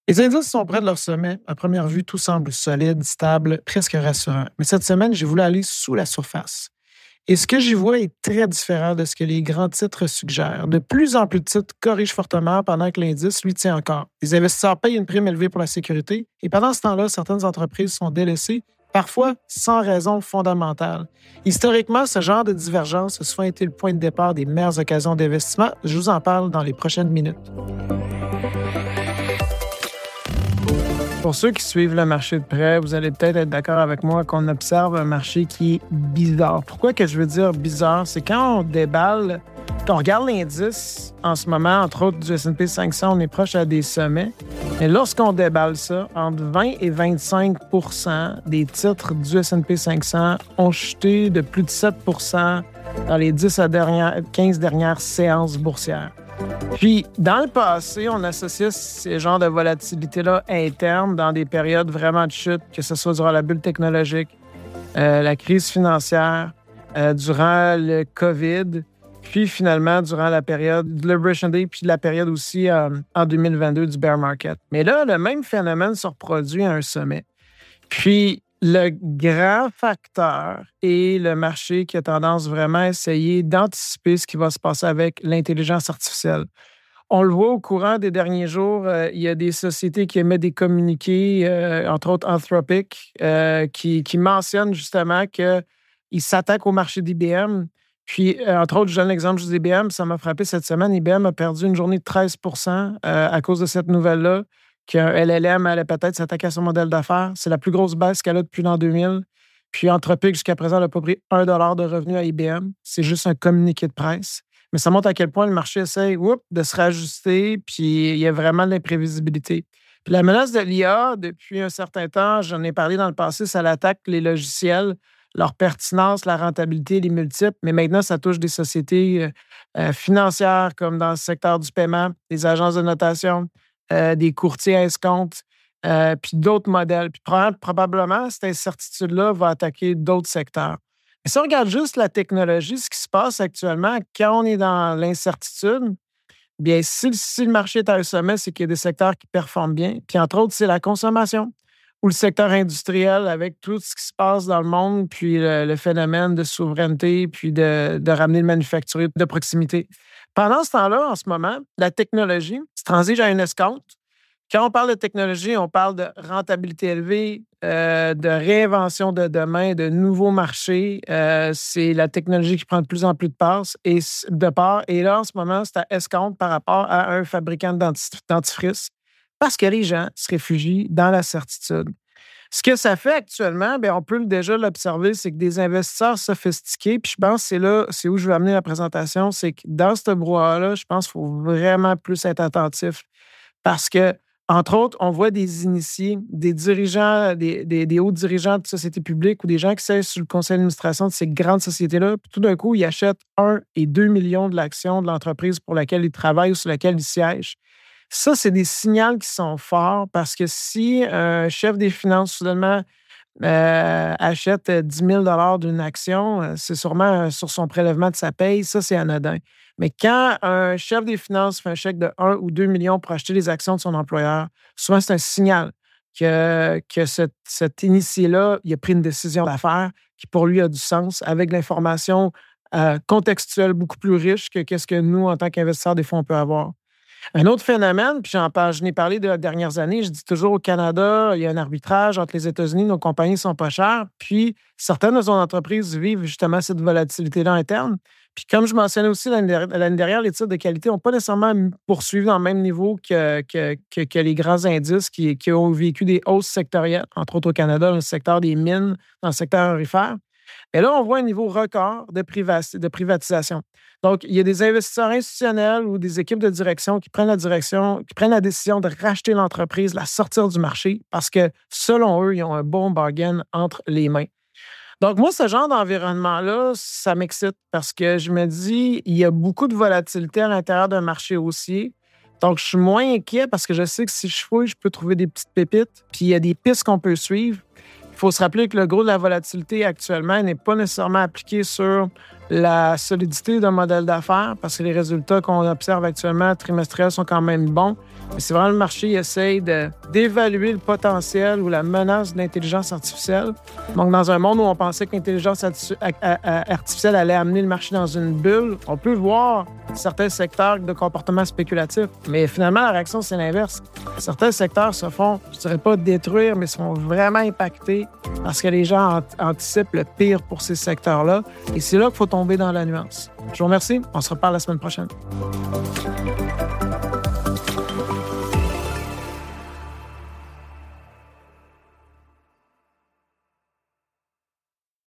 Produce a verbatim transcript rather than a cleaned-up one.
Les indices sont près de leur sommet. À première vue, tout semble solide, stable, presque rassurant. Mais cette semaine, j'ai voulu aller sous la surface. Et ce que j'y vois est très différent de ce que les grands titres suggèrent. De plus en plus de titres corrigent fortement pendant que l'indice, lui, tient encore. Les investisseurs payent une prime élevée pour la sécurité et pendant ce temps-là, certaines entreprises sont délaissées, parfois sans raison fondamentale. Historiquement, ce genre de divergence a souvent été le point de départ des meilleures occasions d'investissement. Je vous en parle dans les prochaines minutes. Pour ceux qui suivent le marché de près, vous allez peut-être être d'accord avec moi qu'on observe un marché qui est bizarre. Pourquoi que je veux dire bizarre? C'est quand on déballe, on regarde l'indice en ce moment, entre autres du S and P cinq cents, on est proche à des sommets. Mais lorsqu'on déballe ça, entre vingt et vingt-cinq pour cent des titres du S and P cinq cents ont chuté de plus de sept pour cent dans les dix à quinze dernières séances boursières. Puis, dans le passé, on associait ces genres de volatilité-là interne dans des périodes vraiment de chute, que ce soit durant la bulle technologique, euh, la crise financière, euh, durant le COVID, puis finalement durant la période de Liberation Day, puis la période aussi euh, en deux mille vingt-deux du bear market. Mais là, le même phénomène se reproduit à un sommet. Puis, le grand facteur est le marché qui a tendance vraiment à essayer d'anticiper ce qui va se passer avec l'intelligence artificielle. On le voit au courant des derniers jours, euh, il y a des sociétés qui émettent des communiqués, euh, entre autres Anthropic, euh, qui, qui mentionnent justement qu'ils s'attaquent au marché d'I B M. Puis, euh, entre autres, je donne l'exemple juste d'I B M, ça m'a frappé cette semaine. I B M a perdu une journée de treize pour cent euh, à cause de cette nouvelle-là, qu'un L L M allait peut-être s'attaquer à son modèle d'affaires. C'est la plus grosse baisse qu'elle a depuis l'an deux mille. Puis Anthropic, jusqu'à présent, n'a pas pris un dollar de revenu à I B M. C'est juste un communiqué de presse. Mais ça montre à quel point le marché essaie whoop, de se rajuster, puis il y a vraiment de l'imprévisibilité. Puis la menace de l'I A, depuis un certain temps, j'en ai parlé dans le passé, ça attaque les logiciels, leur pertinence, la rentabilité, les multiples. Mais maintenant, ça touche des sociétés euh, financières, comme dans le secteur du paiement, des agences de notation, Euh, des courtiers à escompte, euh, puis d'autres modèles. Puis probablement, cette incertitude-là va attaquer d'autres secteurs. Mais si on regarde juste la technologie, ce qui se passe actuellement, quand on est dans l'incertitude, bien, si, si le marché est à un sommet, c'est qu'il y a des secteurs qui performent bien. Puis entre autres, c'est la consommation ou le secteur industriel avec tout ce qui se passe dans le monde, puis le, le phénomène de souveraineté, puis de, de ramener le manufacturier de proximité. Pendant ce temps-là, en ce moment, la technologie se transige à une escompte. Quand on parle de technologie, on parle de rentabilité élevée, euh, de réinvention de demain, de nouveaux marchés. Euh, c'est la technologie qui prend de plus en plus de part. Et, de part. Et là, en ce moment, c'est à escompte par rapport à un fabricant de dentifrice parce que les gens se réfugient dans la certitude. Ce que ça fait actuellement, bien, on peut déjà l'observer, c'est que des investisseurs sophistiqués, puis je pense que c'est là, c'est où je veux amener la présentation, c'est que dans ce brouhaha-là, je pense qu'il faut vraiment plus être attentif parce que, entre autres, on voit des initiés, des dirigeants, des, des, des hauts dirigeants de sociétés publiques ou des gens qui siègent sur le conseil d'administration de ces grandes sociétés-là, puis tout d'un coup, ils achètent un et deux millions de l'actions de l'entreprise pour laquelle ils travaillent ou sur laquelle ils siègent. Ça, c'est des signaux qui sont forts parce que si un chef des finances, soudainement, euh, achète dix mille dollars d'une action, c'est sûrement sur son prélèvement de sa paye. Ça, c'est anodin. Mais quand un chef des finances fait un chèque de un ou deux millions pour acheter les actions de son employeur, souvent, c'est un signal que, que cet, cet initié-là, il a pris une décision d'affaires qui, pour lui, a du sens avec l'information euh, contextuelle beaucoup plus riche que qu'est-ce que nous, en tant qu'investisseurs, des fois, on peut avoir. Un autre phénomène, puis j'en parle, je n'ai parlé de dernières années, je dis toujours au Canada, il y a un arbitrage entre les États-Unis, nos compagnies ne sont pas chères, puis certaines de nos entreprises vivent justement cette volatilité-là interne. Puis comme je mentionnais aussi l'année dernière, les titres de qualité n'ont pas nécessairement poursuivi dans le même niveau que, que, que, que les grands indices qui, qui ont vécu des hausses sectorielles, entre autres au Canada, dans le secteur des mines, dans le secteur aurifère. Et là, on voit un niveau record de, privac- de privatisation. Donc, il y a des investisseurs institutionnels ou des équipes de direction qui prennent la direction, qui prennent la décision de racheter l'entreprise, la sortir du marché, parce que, selon eux, ils ont un bon bargain entre les mains. Donc, moi, ce genre d'environnement-là, ça m'excite parce que je me dis, il y a beaucoup de volatilité à l'intérieur d'un marché haussier. Donc, je suis moins inquiet parce que je sais que si je fouille, je peux trouver des petites pépites. Puis, il y a des pistes qu'on peut suivre. Il faut se rappeler que le gros de la volatilité actuellement n'est pas nécessairement appliqué sur la solidité d'un modèle d'affaires parce que les résultats qu'on observe actuellement trimestriels sont quand même bons. Mais c'est vraiment le marché qui essaye de, d'évaluer le potentiel ou la menace de l'intelligence artificielle. Donc, dans un monde où on pensait que l'intelligence artificielle allait amener le marché dans une bulle, on peut voir certains secteurs de comportement spéculatif. Mais finalement, la réaction, c'est l'inverse. Certains secteurs se font, je ne dirais pas détruire, mais sont vraiment impactés parce que les gens anticipent le pire pour ces secteurs-là. Et c'est là qu'il faut tomber dans la nuance. Je vous remercie. On se reparle la semaine prochaine.